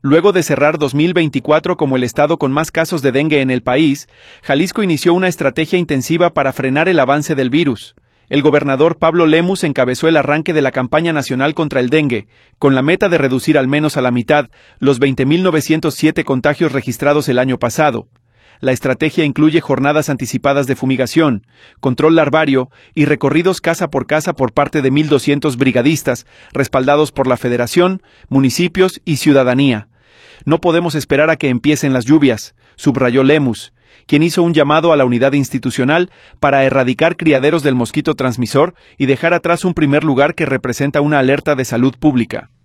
Luego de cerrar 2024 como el estado con más casos de dengue en el país, Jalisco inició una estrategia intensiva para frenar el avance del virus. El gobernador Pablo Lemus encabezó el arranque de la campaña nacional contra el dengue, con la meta de reducir al menos a la mitad los 20.907 contagios registrados el año pasado. La estrategia incluye jornadas anticipadas de fumigación, control larvario y recorridos casa por casa por parte de 1.200 brigadistas, respaldados por la Federación, municipios y ciudadanía. No podemos esperar a que empiecen las lluvias, subrayó Lemus, quien hizo un llamado a la unidad institucional para erradicar criaderos del mosquito transmisor y dejar atrás un primer lugar que representa una alerta de salud pública.